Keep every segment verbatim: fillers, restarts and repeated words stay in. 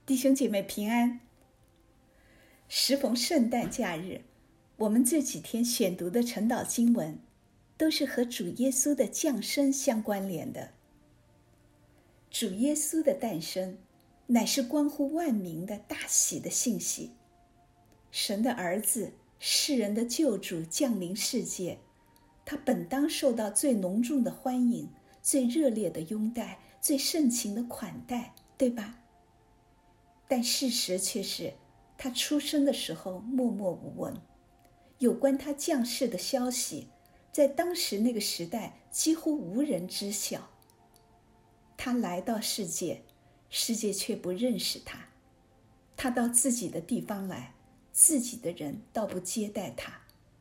弟兄姐妹平安。时逢圣诞假日，我们这几天选读的晨祷经文都是和主耶稣的降生相关联的。主耶稣的诞生乃是关乎万民的大喜的信息。神的儿子，世人的救主降临世界，他本当受到最隆重的欢迎，最热烈的拥戴，最盛情的款待，对吧？但事实却是，他出生的时候默默无闻，有关他降世的消息，在当时那个时代几乎无人知晓。他来到世界，世界却不认识他。他到自己的地方来，自己的人倒不接待他。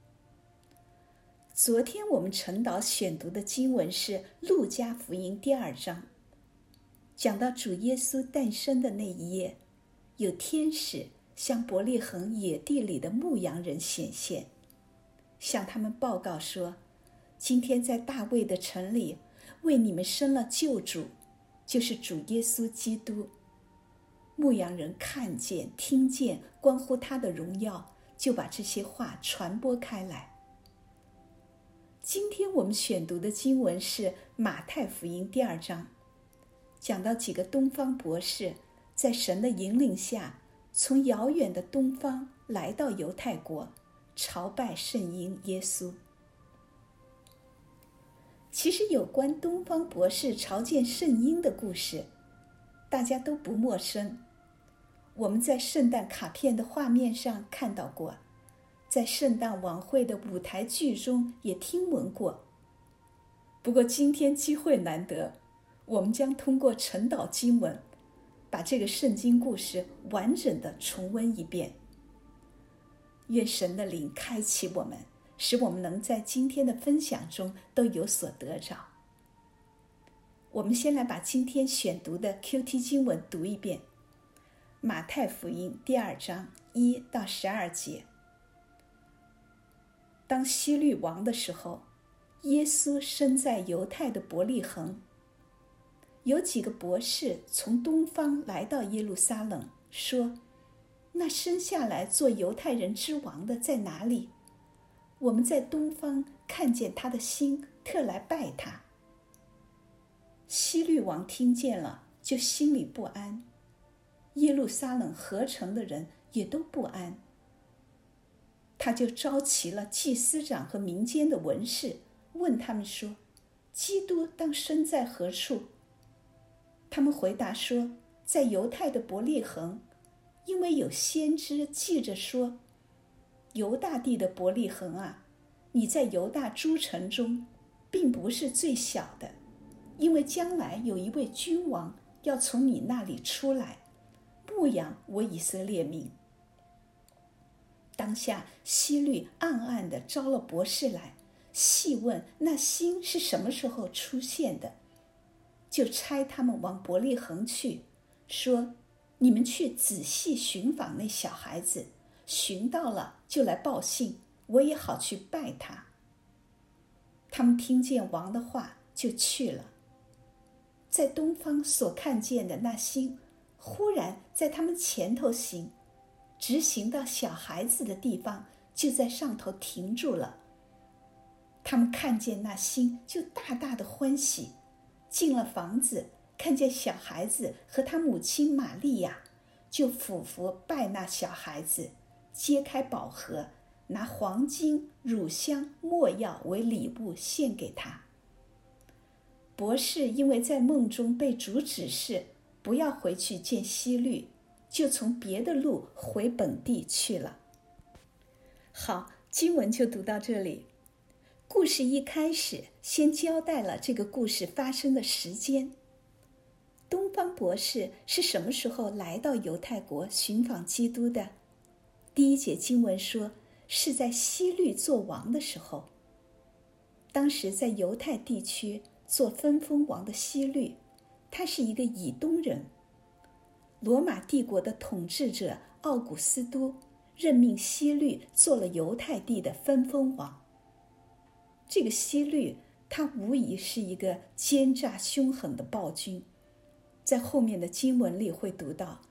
昨天我们晨祷选读的经文是路加福音第二章，讲到主耶稣诞生的那一夜，有天使向伯利恒野地里的牧羊人显现，向他们报告说，今天在大卫的城里为你们生了救主，就是主耶稣基督。牧羊人看见听见关乎他的荣耀，就把这些话传播开来。今天我们选读的经文是马太福音第二章，讲到几个东方博士在神的引领下，从遥远的东方来到犹太国，朝拜圣婴耶稣。其实有关东方博士朝见圣婴的故事，大家都不陌生。我们在圣诞卡片的画面上看到过，在圣诞晚会的舞台剧中也听闻过。不过今天机会难得，我们将通过晨祷经文，把这个圣经故事完整的重温一遍。愿神的灵开启我们，使我们能在今天的分享中都有所得着。我们先来把今天选读的 Q T 经文读一遍。马太福音第二章一到十二节。当希律王的时候，耶稣生在犹太的伯利恒。有几个博士从东方来到耶路撒冷，说，那生下来做犹太人之王的在哪里？我们在东方看见他的星，特来拜他。希律王听见了，就心里不安，耶路撒冷合城的人也都不安。他就召集了祭司长和民间的文士，问他们说，基督当生在何处？他们回答说，在犹太的伯利恒，因为有先知记着说，犹大地的伯利恒啊，你在犹大诸城中并不是最小的，因为将来有一位君王要从你那里出来，牧养我以色列民。当下希律暗暗地招了博士来，细问那星是什么时候出现的，就差他们往伯利恒去，说，你们去仔细寻访那小孩子，寻到了就来报信，我也好去拜他。他们听见王的话，就去了。在东方所看见的那星，忽然在他们前头行，直行到小孩子的地方，就在上头停住了。他们看见那星，就大大的欢喜，进了房子，看见小孩子和他母亲玛利亚，就俯伏拜那小孩子，揭开宝盒，拿黄金、乳香、没药为礼物献给他。博士因为在梦中被主指示不要回去见希律，就从别的路回本地去了。好，经文就读到这里。故事一开始先交代了这个故事发生的时间。东方博士是什么时候来到犹太国寻访基督的？第一节经文说，是在希律做王的时候。当时在犹太地区做分封王的希律，他是一个以东人。罗马帝国的统治者奥古斯都任命希律做了犹太地的分封王。这个希律，他无疑是一个奸诈凶狠的暴君。在后面的经文里会读到，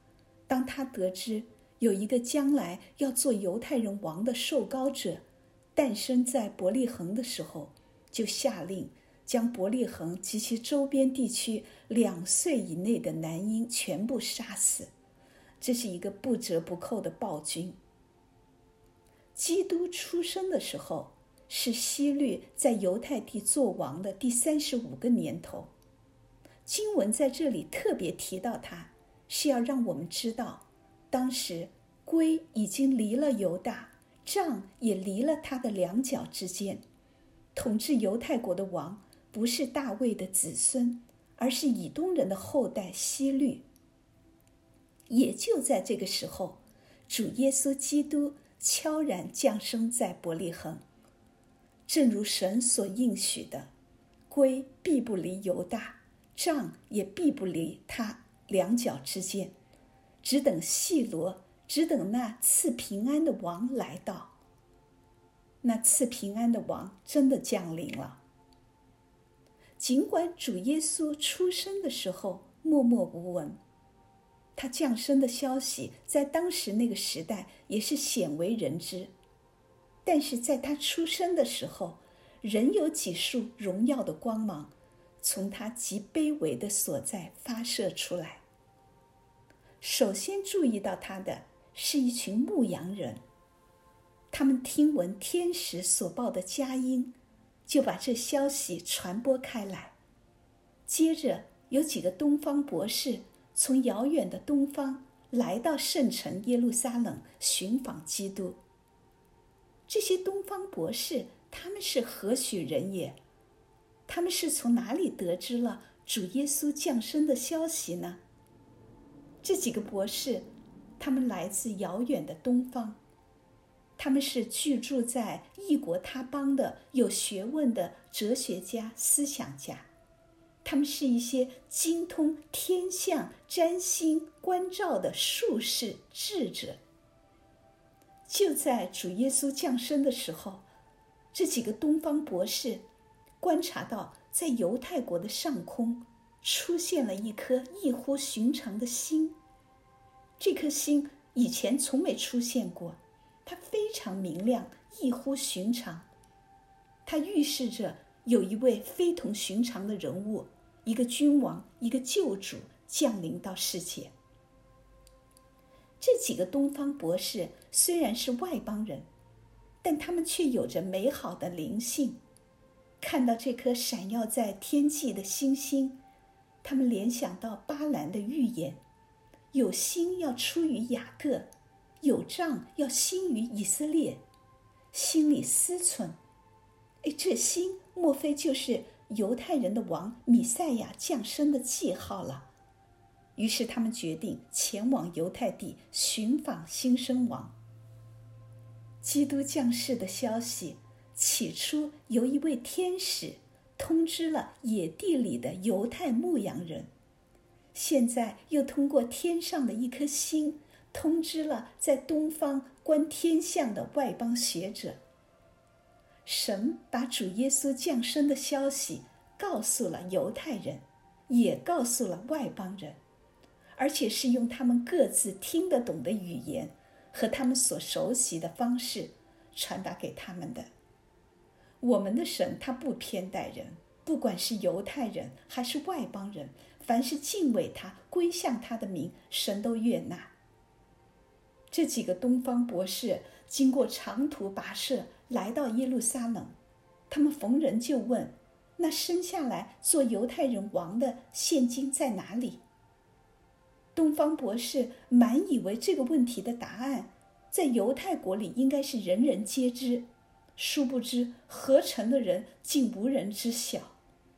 当他得知有一个将来要做犹太人王的受膏者诞生在伯利恒的时候，就下令将伯利恒及其周边地区两岁以内的男婴全部杀死。这是一个不折不扣的暴君。基督出生的时候，是希律在犹太地做王的第三十五个年头。经文在这里特别提到他，是要让我们知道，当时圭已经离了犹大，杖也离了他的两脚之间。统治犹太国的王不是大卫的子孙，而是以东人的后代希律。也就在这个时候，主耶稣基督悄然降生在伯利恒。正如神所应许的，圭必不离犹大，杖也必不离他两脚之间，只等细罗，只等那赐平安的王来到。那赐平安的王真的降临了。尽管主耶稣出生的时候默默无闻，他降生的消息在当时那个时代也是鲜为人知，但是在他出生的时候，仍有几束荣耀的光芒从他极卑微的所在发射出来。首先注意到他的是一群牧羊人，他们听闻天使所报的佳音，就把这消息传播开来。接着有几个东方博士从遥远的东方来到圣城耶路撒冷寻访基督。这些东方博士他们是何许人也？他们是从哪里得知了主耶稣降生的消息呢？这几个博士，他们来自遥远的东方，他们是居住在异国他邦的有学问的哲学家、思想家，他们是一些精通天象、占星、观照的术士、智者。就在主耶稣降生的时候，这几个东方博士观察到，在犹太国的上空出现了一颗异乎寻常的星。这颗星以前从没出现过，它非常明亮，异乎寻常。它预示着有一位非同寻常的人物，一个君王，一个救主降临到世界。这几个东方博士虽然是外邦人，但他们却有着美好的灵性。看到这颗闪耀在天际的星星，他们联想到巴兰的预言，有星要出于雅各，有杖要兴于以色列。心里思忖，哎，这星莫非就是犹太人的王弥赛亚降生的记号了？于是他们决定前往犹太地寻访新生王。基督降世的消息起初由一位天使通知了野地里的犹太牧羊人，现在又通过天上的一颗星通知了在东方观天象的外邦学者。神把主耶稣降生的消息告诉了犹太人，也告诉了外邦人，而且是用他们各自听得懂的语言和他们所熟悉的方式传达给他们的。我们的神他不偏待人，不管是犹太人还是外邦人，凡是敬畏他、归向他的名，神都悦纳。这几个东方博士经过长途跋涉来到耶路撒冷，他们逢人就问，那生下来做犹太人王的现今在哪里？东方博士满以为这个问题的答案在犹太国里应该是人人皆知，殊不知合城的人竟无人知晓。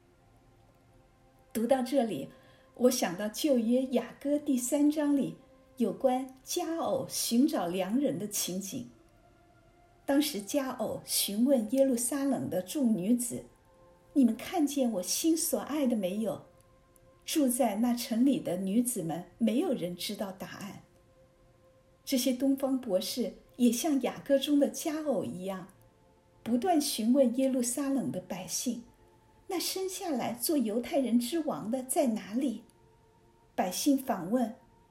读到这里，我想到旧约雅歌第三章里有关佳偶寻找良人的情景。当时佳偶询问耶路撒冷的众女子，你们看见我心所爱的没有？住在那城里的女子们没有人知道答案。这些东方博士也像雅歌中的佳偶一样，不断询问耶路撒冷的百姓，那生下来做犹太人之王的在哪里？百姓反问，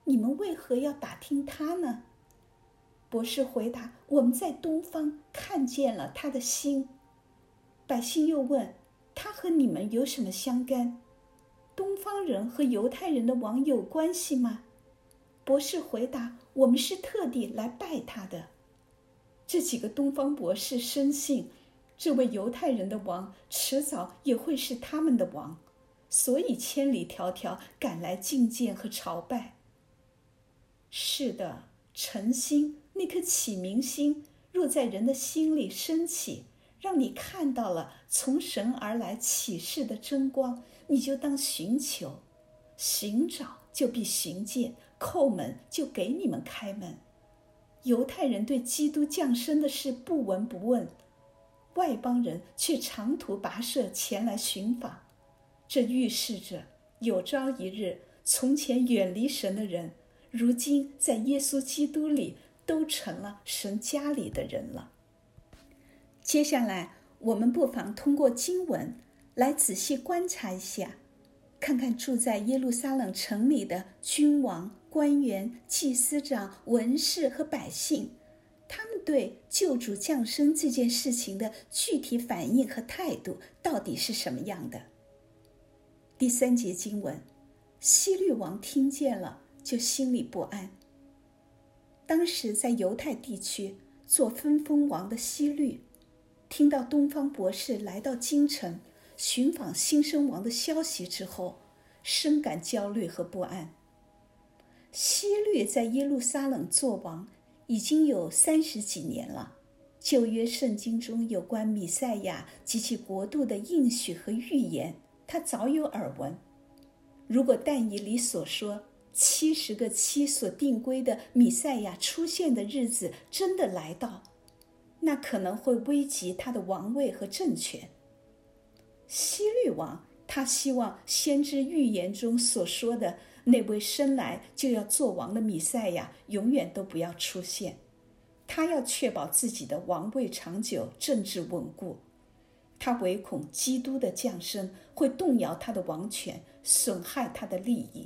你们为何要打听他呢？”博士回答：“我们在东方看见了他的星。”百姓又问：“他和你们有什么相干？东方人和犹太人的王有关系吗？”博士回答：“我们是特地来拜他的。”这几个东方博士深信，这位犹太人的王迟早也会是他们的王，所以千里迢迢赶来觐见和朝拜。是的，晨星，那颗启明星，若在人的心里升起，让你看到了从神而来启示的真光，你就当寻求，寻找就必寻见，叩门就给你们开门。犹太人对基督降生的事不闻不问，外邦人却长途跋涉前来寻访。这预示着有朝一日，从前远离神的人，如今在耶稣基督里都成了神家里的人了。接下来，我们不妨通过经文来仔细观察一下，看看住在耶路撒冷城里的君王、官员、祭司长、文士和百姓，他们对救主降生这件事情的具体反应和态度到底是什么样的。第三节经文，希律王听见了，就心里不安。当时在犹太地区做分封王的希律，听到东方博士来到京城寻访新生王的消息之后，深感焦虑和不安。希律在耶路撒冷做王已经有三十几年了，旧约圣经中有关弥赛亚及其国度的应许和预言，他早有耳闻。如果但以理所说七十个七所定规的弥赛亚出现的日子真的来到，那可能会危及他的王位和政权。希律王他希望先知预言中所说的那位生来就要做王的弥赛亚永远都不要出现，他要确保自己的王位长久，政治稳固。他唯恐基督的降生会动摇他的王权，损害他的利益。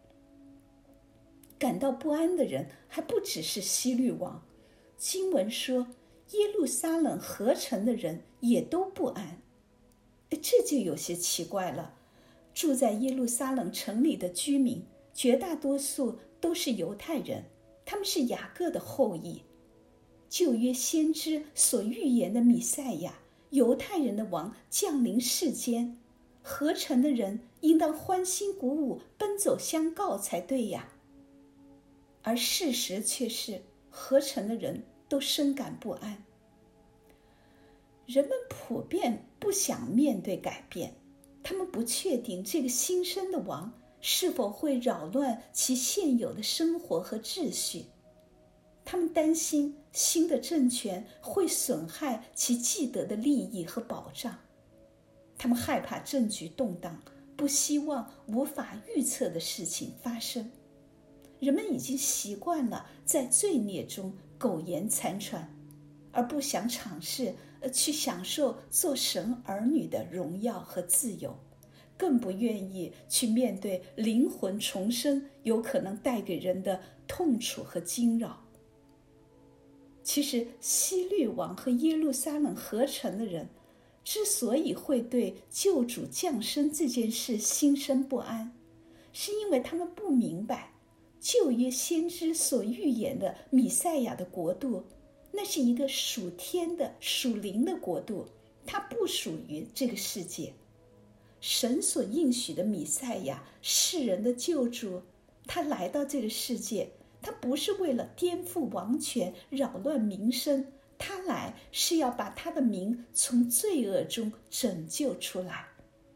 感到不安的人还不只是希律王，经文说耶路撒冷合城的人也都不安。这就有些奇怪了，住在耶路撒冷城里的居民绝大多数都是犹太人，他们是雅各的后裔。旧约先知所预言的弥赛亚，犹太人的王降临世间，合城的人应当欢欣鼓舞，奔走相告才对呀。而事实却是，合城的人都深感不安。人们普遍不想面对改变，他们不确定这个新生的王是否会扰乱其现有的生活和秩序。他们担心新的政权会损害其既得的利益和保障。他们害怕政局动荡，不希望无法预测的事情发生。人们已经习惯了在罪孽中苟延残喘，而不想尝试去享受做神儿女的荣耀和自由，更不愿意去面对灵魂重生有可能带给人的痛楚和惊扰。其实希律王和耶路撒冷合城的人之所以会对救主降生这件事心生不安，是因为他们不明白旧约先知所预言的弥赛亚的国度，那是一个属天的属灵的国度，它不属于这个世界。神所应许的弥赛亚，世人的救主，他来到这个世界，他不是为了颠覆王权，扰乱民生，他来是要把他的民从罪恶中拯救出来。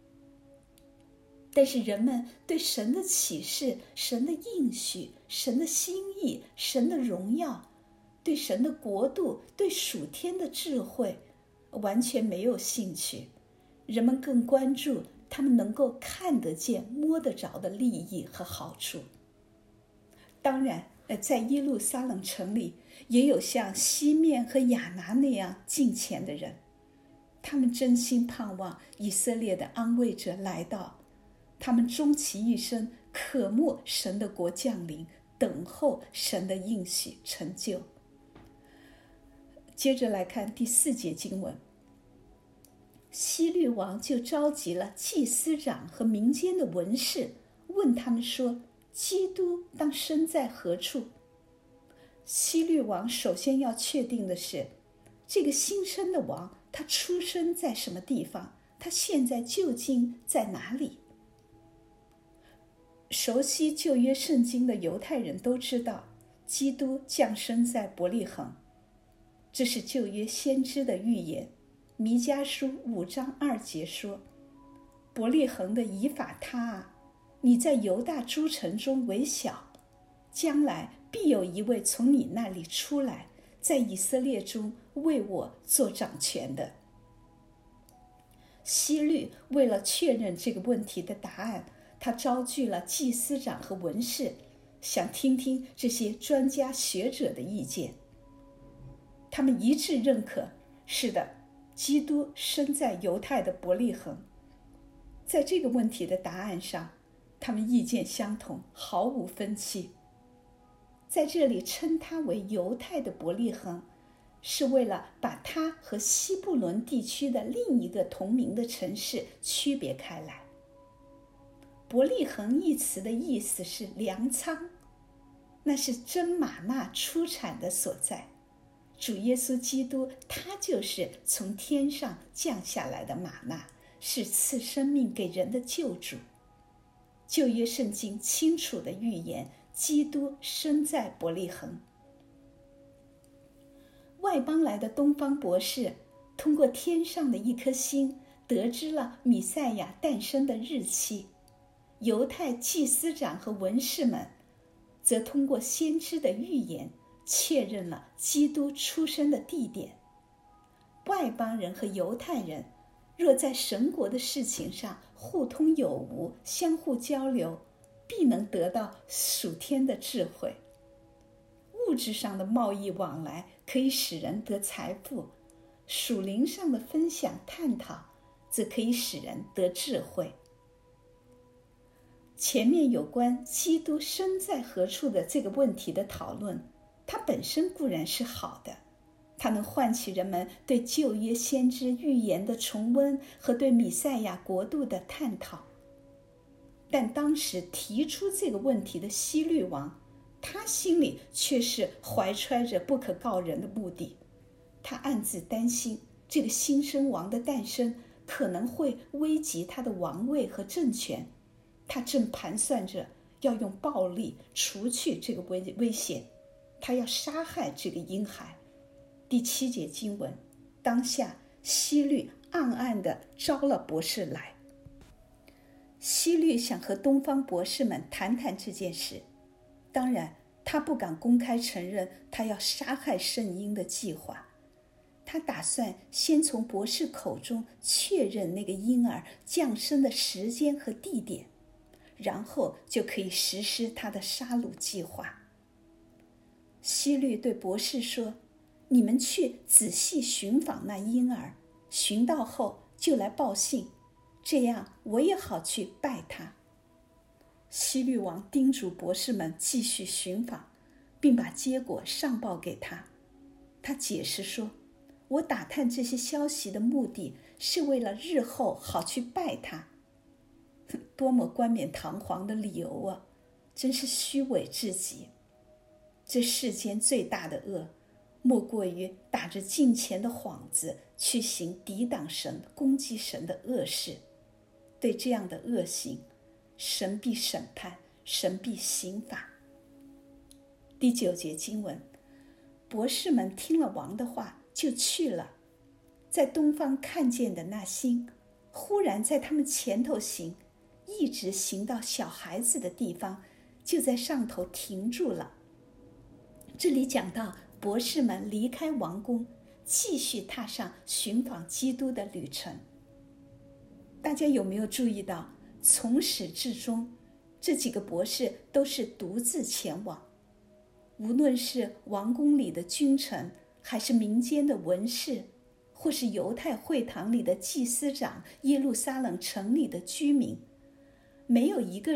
但是人们对神的启示、神的应许、神的心意、神的荣耀，对神的国度、对属天的智慧完全没有兴趣。人们更关注他们能够看得见、摸得着的利益和好处。当然，在耶路撒冷城里也有像西面和亚拿那样敬虔的人，他们真心盼望以色列的安慰者来到，他们终其一生渴慕神的国降临， 等候神的应许成就。接着来看第四节经文，希律王就召集了祭司长和民间的文士，问他们说，基督当生在何处？希律王首先要确定的是，这个新生的王他出生在什么地方，他现在究竟在哪里？熟悉旧约圣经的犹太人都知道，基督降生在伯利恒，这是旧约先知的预言。弥迦书五章二节说，伯利恒的以法他啊，你在犹大诸城中为小，将来必有一位从你那里出来，在以色列中为我做掌权的。希律为了确认这个问题的答案，他召聚了祭司长和文士，想听听这些专家学者的意见。他们一致认可，是的，基督生在犹太的伯利恒。在这个问题的答案上，他们意见相同，毫无分歧。在这里称它为犹太的伯利恒，是为了把它和西布伦地区的另一个同名的城市区别开来。伯利恒一词的意思是粮仓，那是真玛纳出产的所在。主耶稣基督他就是从天上降下来的玛纳，是赐生命给人的救主。旧约圣经清楚地预言基督生在伯利恒。外邦来的东方博士通过天上的一颗星得知了弥赛亚诞生的日期，犹太祭司长和文士们则通过先知的预言确认了基督出生的地点。外邦人和犹太人若在神国的事情上互通有无，相互交流，必能得到属天的智慧。物质上的贸易往来可以使人得财富，属灵上的分享探讨则可以使人得智慧。前面有关基督生在何处的这个问题的讨论，它本身固然是好的，它能唤起人们对旧约先知预言的重温和对弥赛亚国度的探讨。但当时提出这个问题的希律王，他心里却是怀揣着不可告人的目的。他暗自担心这个新生王的诞生可能会危及他的王位和政权，他正盘算着要用暴力除去这个危危险，他要杀害这个婴孩。第七节经文，当下希律暗暗地招了博士来。希律想和东方博士们谈谈这件事，当然他不敢公开承认他要杀害圣婴的计划。他打算先从博士口中确认那个婴儿降生的时间和地点，然后就可以实施他的杀戮计划。希律对博士说，你们去仔细寻访那婴儿，寻到后就来报信，这样我也好去拜他。希律王叮嘱博士们继续寻访，并把结果上报给他。他解释说，我打探这些消息的目的是为了日后好去拜他。多么冠冕堂皇的理由啊，真是虚伪至极。这世间最大的恶，莫过于打着金钱的幌子去行抵挡神、攻击神的恶事。对这样的恶行，神必审判，神必刑罚。第九节经文，博士们听了王的话，就去了。在东方看见的那星，忽然在他们前头行，一直行到小孩子的地方，就在上头停住了。这里讲到博士们离开王宫，继续踏上寻访基督的旅程。大家有没有注意到，从始至终，这几个博士都是独自前往。无论是王宫里的君臣，还是民间的文士，或是犹太会堂里的祭司长，耶路撒冷城里的居民，没有一个人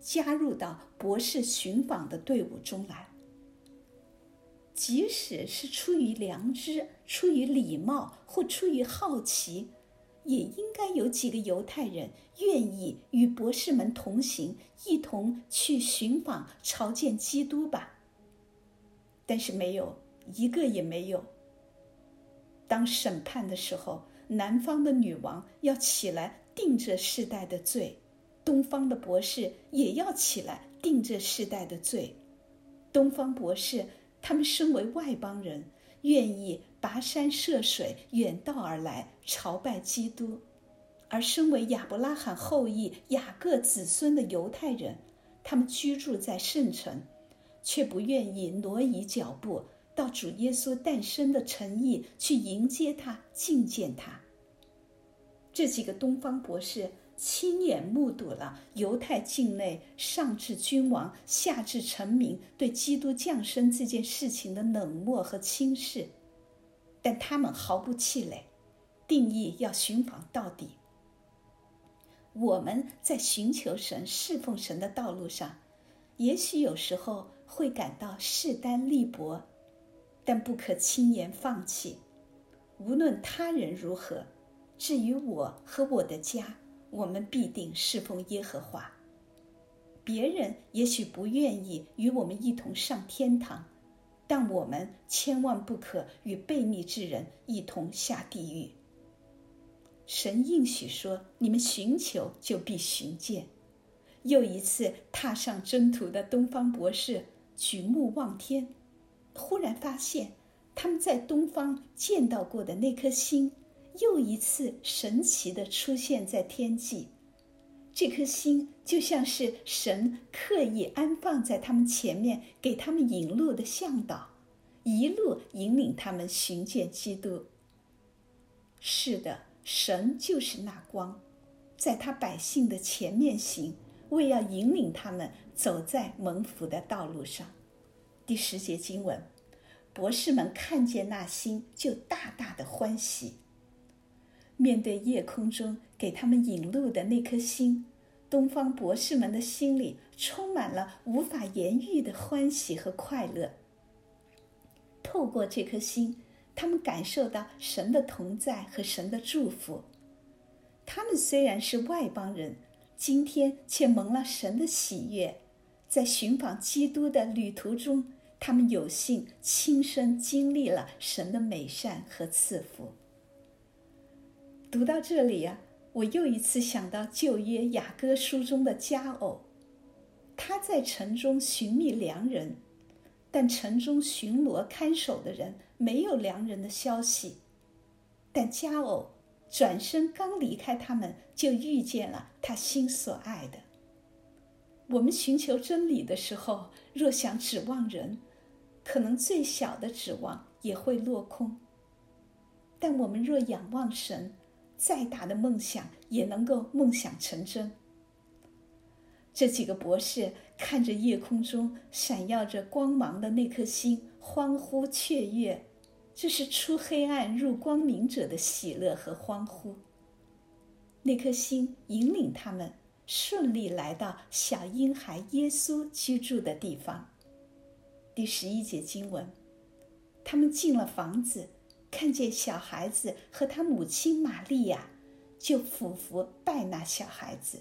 加入到博士寻访的队伍中来。即使是出于良知、出于礼貌或出于好奇，也应该有几个犹太人愿意与博士们同行，一同去寻访朝见基督吧。但是没有，一个也没有。当审判的时候，南方的女王要起来定这世代的罪，东方的博士也要起来定这世代的罪。东方博士他们身为外邦人，愿意跋山涉水远道而来朝拜基督，而身为亚伯拉罕后裔雅各子孙的犹太人，他们居住在圣城，却不愿意挪移脚步到主耶稣诞生的城邑去迎接他、觐见他。这几个东方博士亲眼目睹了犹太境内上至君王下至臣民对基督降生这件事情的冷漠和轻视，但他们毫不气馁，定义要寻访到底。我们在寻求神、侍奉神的道路上，也许有时候会感到势单力薄，但不可轻言放弃。无论他人如何，至于我和我的家，我们必定侍奉耶和华。别人也许不愿意与我们一同上天堂，但我们千万不可与悖逆之人一同下地狱。神应许说，你们寻求就必寻见。又一次踏上征途的东方博士举目望天，忽然发现他们在东方见到过的那颗星又一次神奇地出现在天际。这颗星就像是神刻意安放在他们前面，给他们引路的向导，一路引领他们寻见基督。是的，神就是那光，在他百姓的前面行，为要引领他们走在蒙福的道路上。第十节经文，博士们看见那星，就大大的欢喜。面对夜空中给他们引路的那颗星，东方博士们的心里充满了无法言喻的欢喜和快乐。透过这颗星，他们感受到神的同在和神的祝福。他们虽然是外邦人，今天却蒙了神的喜悦。在寻访基督的旅途中，他们有幸亲身经历了神的美善和赐福。读到这里啊，我又一次想到旧约雅歌书中的佳偶，他在城中寻觅良人，但城中巡逻看守的人没有良人的消息。但佳偶转身刚离开他们，就遇见了他心所爱的。我们寻求真理的时候，若想指望人，可能最小的指望也会落空。但我们若仰望神，再大的梦想也能够梦想成真。这几个博士看着夜空中闪耀着光芒的那颗星，欢呼雀跃，这是出黑暗入光明者的喜乐和欢呼。那颗星引领他们顺利来到小婴孩耶稣居住的地方。第十一节经文，他们进了房子，看见小孩子和他母亲玛利亚，就俯伏拜那小孩子。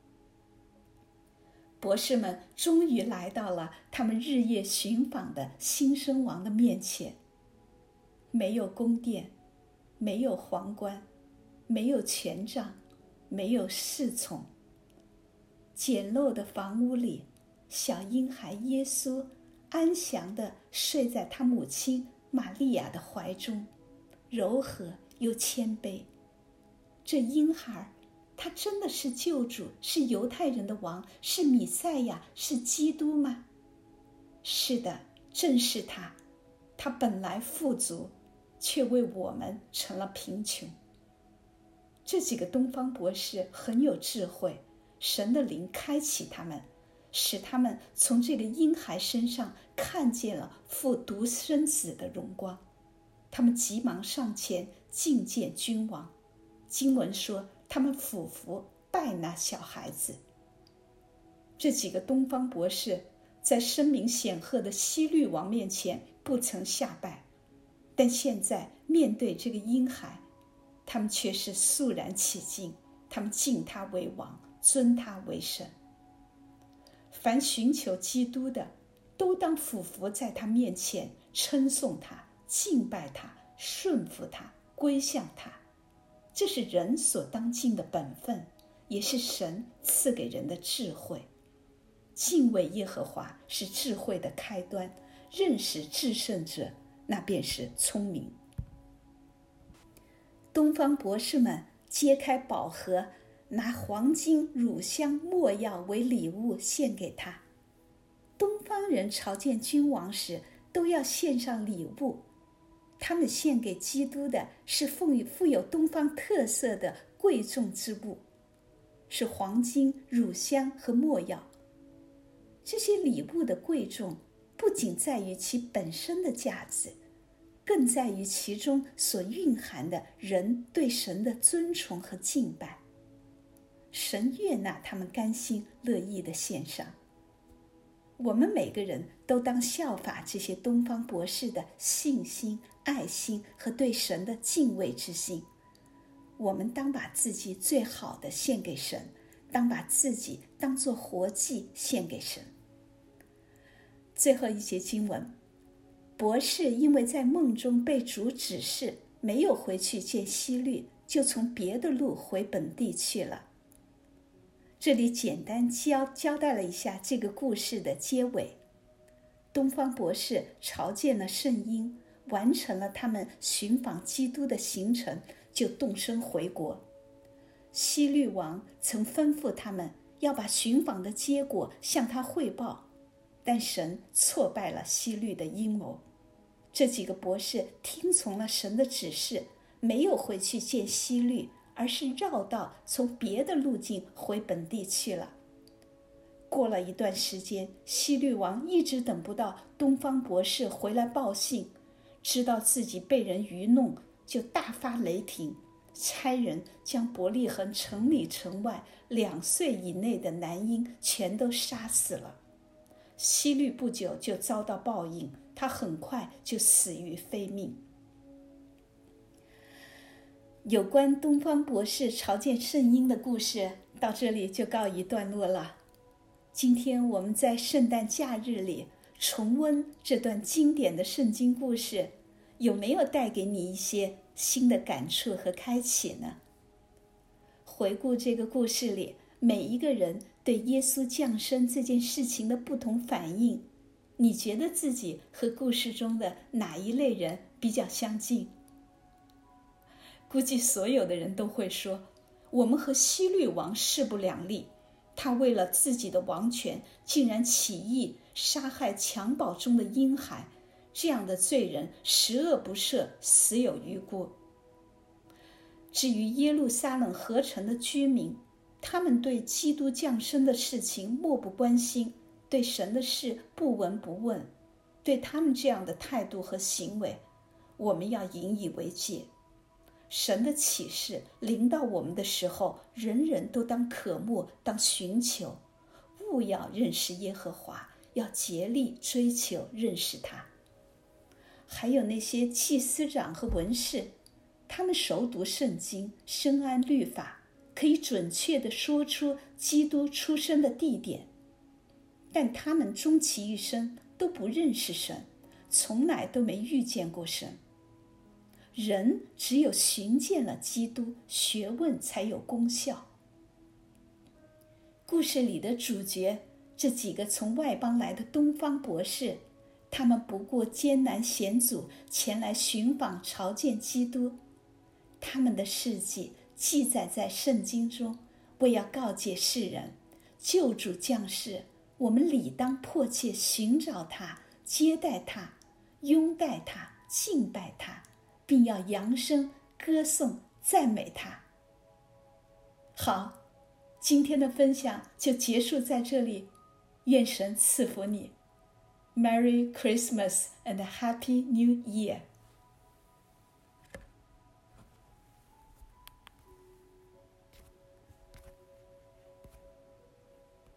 博士们终于来到了他们日夜寻访的新生王的面前。没有宫殿，没有皇冠，没有权杖，没有侍从。简陋的房屋里，小婴孩耶稣安详地睡在他母亲玛利亚的怀中，柔和又谦卑。这婴孩，他真的是救主，是犹太人的王，是弥赛亚，是基督吗？是的，正是他。他本来富足，却为我们成了贫穷。这几个东方博士很有智慧，神的灵开启他们，使他们从这个婴孩身上看见了父独生子的荣光。他们急忙上前觐见君王。经文说，他们俯伏拜那小孩子。 这几个东方博士在声名显赫的希律王面前不曾下拜，但现在面对这个婴孩，他们却是肃然起敬，他们敬他为王，尊他为神。凡寻求基督的，都当俯伏在他面前，称颂他，敬拜他，顺服他，归向他。这是人所当尽的本分，也是神赐给人的智慧。敬畏耶和华是智慧的开端，认识至圣者，那便是聪明。东方博士们揭开宝盒，拿黄金、乳香、没药为礼物献给他。东方人朝见君王时都要献上礼物，他们献给基督的是富有东方特色的贵重之物，是黄金、乳香和没药。这些礼物的贵重不仅在于其本身的价值，更在于其中所蕴含的人对神的尊崇和敬拜。神悦纳他们甘心乐意的献上。我们每个人都当效法这些东方博士的信心、爱心和对神的敬畏之心。我们当把自己最好的献给神，当把自己当作活祭献给神。最后一节经文，博士因为在梦中被主指示，没有回去见希律，就从别的路回本地去了。这里简单交交代了一下这个故事的结尾。东方博士朝见了圣婴，完成了他们寻访基督的行程，就动身回国。希律王曾吩咐他们要把寻访的结果向他汇报，但神挫败了希律的阴谋。这几个博士听从了神的指示，没有回去见希律，而是绕道从别的路径回本地去了。过了一段时间，希律王一直等不到东方博士回来报信，知道自己被人愚弄，就大发雷霆，差人将伯利恒城里城外两岁以内的男婴全都杀死了。希律不久就遭到报应，他很快就死于非命。有关东方博士朝见圣婴的故事到这里就告一段落了。今天我们在圣诞假日里重温这段经典的圣经故事，有没有带给你一些新的感触和开启呢？回顾这个故事里，每一个人对耶稣降生这件事情的不同反应，你觉得自己和故事中的哪一类人比较相近？估计所有的人都会说，我们和希律王势不两立，他为了自己的王权，竟然起义杀害襁褓中的婴孩，这样的罪人十恶不赦，死有余辜。至于耶路撒冷合城的居民，他们对基督降生的事情漠不关心，对神的事不闻不问。对他们这样的态度和行为，我们要引以为戒。神的启示临到我们的时候，人人都当渴慕，当寻求，务要认识耶和华，要竭力追求认识他。还有那些祭司长和文士，他们熟读圣经，深谙律法，可以准确地说出基督出生的地点，但他们终其一生都不认识神，从来都没遇见过神。人只有寻见了基督，学问才有功效。故事里的主角，这几个从外邦来的东方博士，他们不顾艰难险阻前来寻访朝见基督。他们的事迹记载在圣经中，为要告诫世人，救主降世，我们理当迫切寻找他，接待他，拥戴他，敬拜他，并要扬声歌颂赞美他。好，今天的分享就结束在这里，愿神赐福你。Merry Christmas and Happy New Year!